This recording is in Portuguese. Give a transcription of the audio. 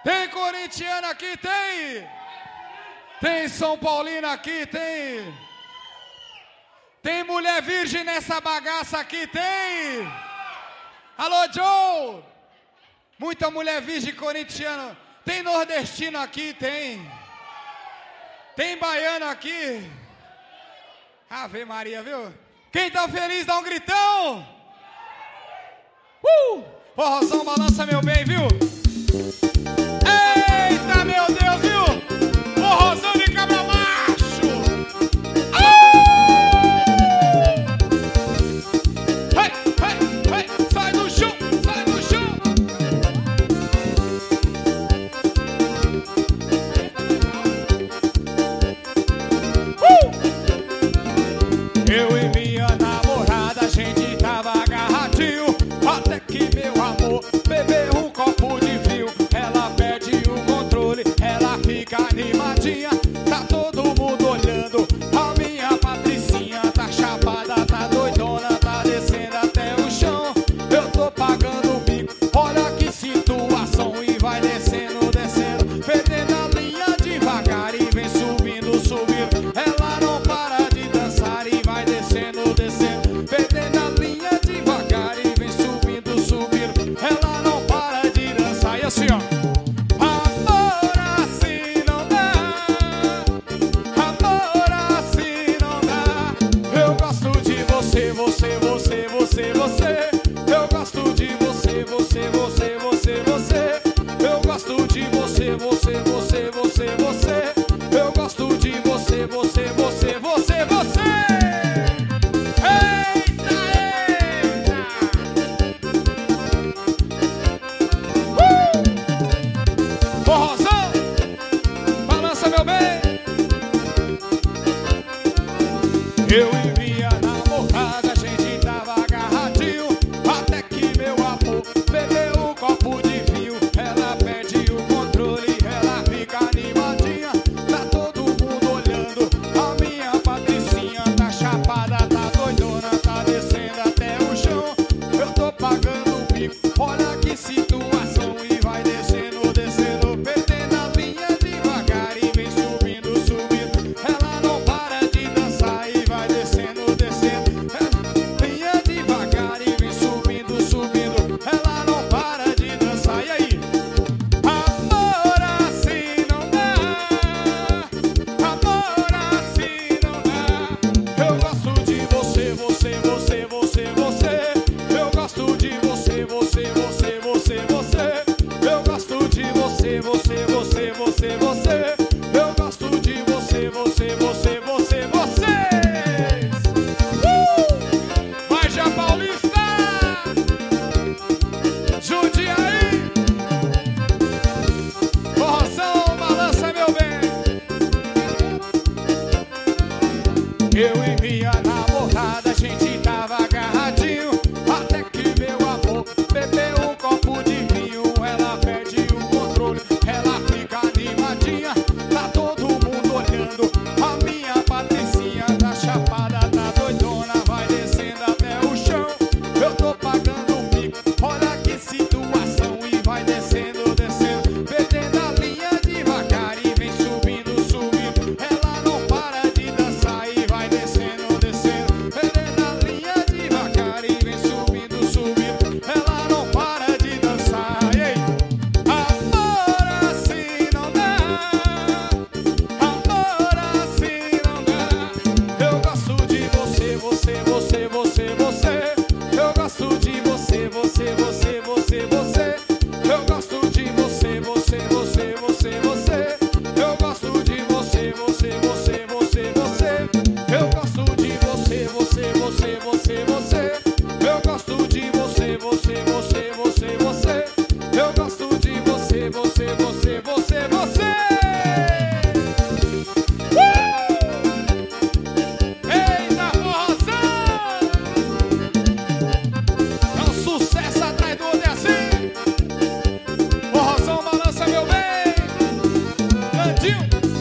Tem corintiano aqui? Tem! Tem São Paulino aqui? Tem! Tem mulher virgem nessa bagaça aqui? Tem! Alô, Joe! Muita mulher virgem corintiana. Tem nordestino aqui? Tem! Tem baiano aqui? Ave Maria, viu? Quem tá feliz dá um gritão! Forrozão balança, meu bem, viu? Eita, meu Deus, viu? Forrozão de cabra macho! Sai do chão, sai do chão! Eu e minha namorada, a gente tava agarradinho, até que meu amor bebeu um copo de vinho. Ela perde o controle, ela fica animadinha, tá todo mundo olhando. A minha Patricinha tá chapada, tá doidona, tá descendo até o chão. Eu tô pagando o bico, olha que situação. E vai descendo, descendo, perdendo a linha devagar e vem subindo, subindo. Ela não para de dançar e vai descendo, descendo, perdendo a linha devagar e vem subindo, subindo. Ela não para de dançar. E assim, ó. Amor assim não dá, amor assim não dá. Eu gosto de você, você, você, você, você. Eu gosto de você, você, você, você, você. Eu gosto de você, você, você, você, você. Eu gosto de você, você, você, você, você. Eita, eita! Forrozão, balança, meu bem. Eu e minha namorada, a gente tava agarradinho, até que meu amor bebeu um copo de vinho. Ela perde o controle, ela fica animadinha, tá todo mundo olhando. A minha Patricinha tá chapada, tá doidona, tá descendo até o chão. Eu tô pagando o bico, olha que situação. E vai descendo, descendo, perdendo a linha devagar e vem subindo, subindo. Ela não para de dançar e vai descendo, descendo. Linha devagar e vem subindo, subindo. Ela não para de dançar. E aí? Amor assim não dá, amor assim não dá. Eu gosto de você, você, você, você, você. Eu gosto de você, você, você, você, você. Eu gosto de você, você, você, você, você. Eu gosto de você, você, você, você, você. Vai já, Paulista! Jundiaí! Forrozão, balança, meu bem. Eu e minha namorada, a gente tava agarradinho, até que meu amor bebeu um copo de vinho. Ela perde o controle, ela fica animadinha, tá todo mundo olhando. A minha Patricinha tá chapada, tá doidona, vai descendo até o chão. Eu tô pagando o bico, olha que situação. E vai descendo, descendo, perdendo a linha devagar e vem subindo, subindo. Ela não para de dançar e vai descendo, descendo, perdendo a linha devagar e vem subindo, subindo. Ela não para de dançar. E aí? Amor assim não dá, amor assim não dá. Eu gosto de você, você, você, você, você. Eu gosto de você, você, você, você, você. Eu gosto de você, você, você, você, você. Eu gosto de você, você, você, você, você. Eu gosto de você, você, você, você, você.